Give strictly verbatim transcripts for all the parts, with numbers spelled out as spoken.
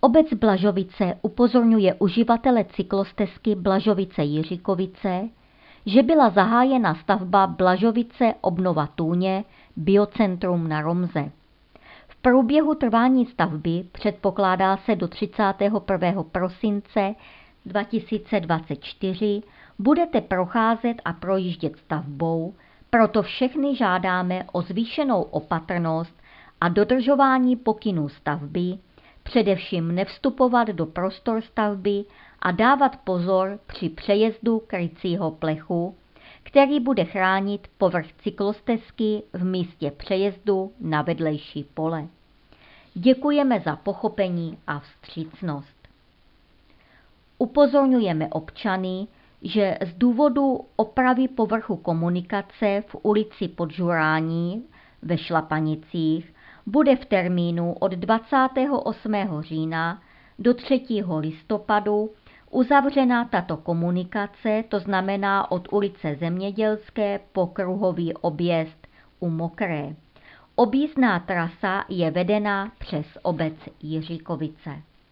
Obec Blažovice upozorňuje uživatele cyklostezky Blažovice-Jiřikovice, že byla zahájena stavba Blažovice obnova Tůně Biocentrum na Romze. V průběhu trvání stavby předpokládá se do třicátého prvního prosince dva tisíce dvacet čtyři budete procházet a projíždět stavbou, proto všechny žádáme o zvýšenou opatrnost a dodržování pokynů stavby, především nevstupovat do prostor stavby a dávat pozor při přejezdu krycího plechu, který bude chránit povrch cyklostezky v místě přejezdu na vedlejší pole. Děkujeme za pochopení a vstřícnost. Upozorňujeme občany, že z důvodu opravy povrchu komunikace v ulici Podžurání ve Šlapanicích bude v termínu od dvacátého osmého října do třetího listopadu uzavřena tato komunikace, to znamená od ulice Zemědělské po kruhový objezd u Mokré. Objízdná trasa je vedena přes obec Jiřikovice.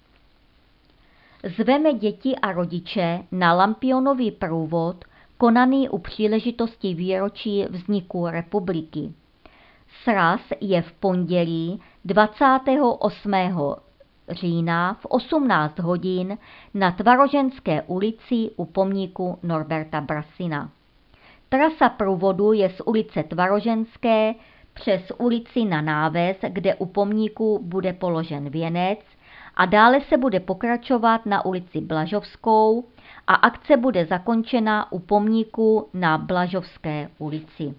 Zveme děti a rodiče na lampionový průvod konaný u příležitosti výročí vzniku republiky. Sraz je v pondělí dvacátého osmého října v osmnáct hodin na Tvaroženské ulici u pomníku Norberta Brasina. Trasa průvodu je z ulice Tvaroženské přes ulici na Náves, kde u pomníku bude položen věnec, a dále se bude pokračovat na ulici Blažovskou a akce bude zakončena u pomníku na Blažovské ulici.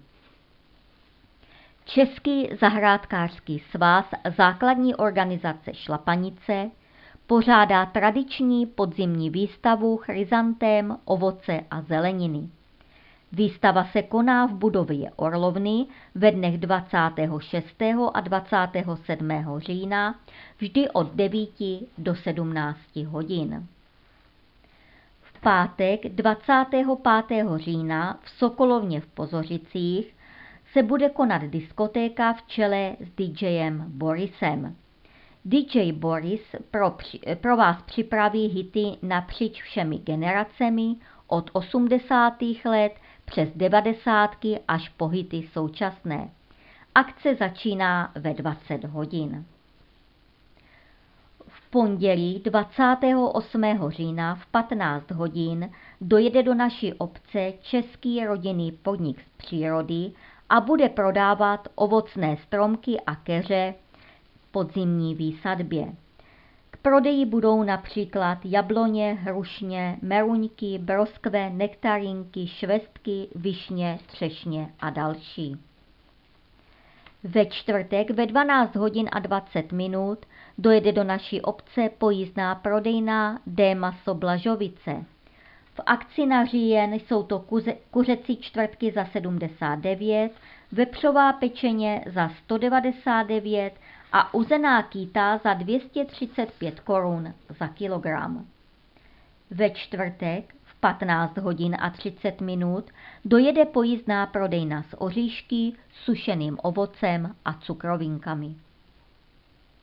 Český zahrádkářský svaz základní organizace Šlapanice pořádá tradiční podzimní výstavu chryzantém, ovoce a zeleniny. Výstava se koná v budově Orlovny ve dnech dvacátého šestého a dvacátého sedmého října vždy od devíti do sedmnácti hodin. V pátek dvacátého pátého října v Sokolovně v Pozořicích se bude konat diskotéka v čele s DJem Borisem. D J Boris pro, pro vás připraví hity napříč všemi generacemi od osmdesátých let přes devadesátky až po hity současné. Akce začíná ve dvacet hodin. V pondělí dvacátého osmého října v patnáct hodin dojede do naší obce český rodinný podnik z přírody a bude prodávat ovocné stromky a keře v podzimní výsadbě. K prodeji budou například jabloně, hrušně, meruňky, broskve, nektarinky, švestky, višně, třešně a další. Ve čtvrtek ve dvanáct hodin a dvacet minut dojede do naší obce pojízdná prodejna D. Maso Blažovice. V akci na říjen jsou to kuze, kuřecí čtvrtky za sedmdesát devět, vepřová pečeně za sto devadesát devět a uzená kýta za dvě stě třicet pět korun za kilogram. Ve čtvrtek v patnáct hodin a třicet minut dojede pojízdná prodejna s oříšky, sušeným ovocem a cukrovinkami.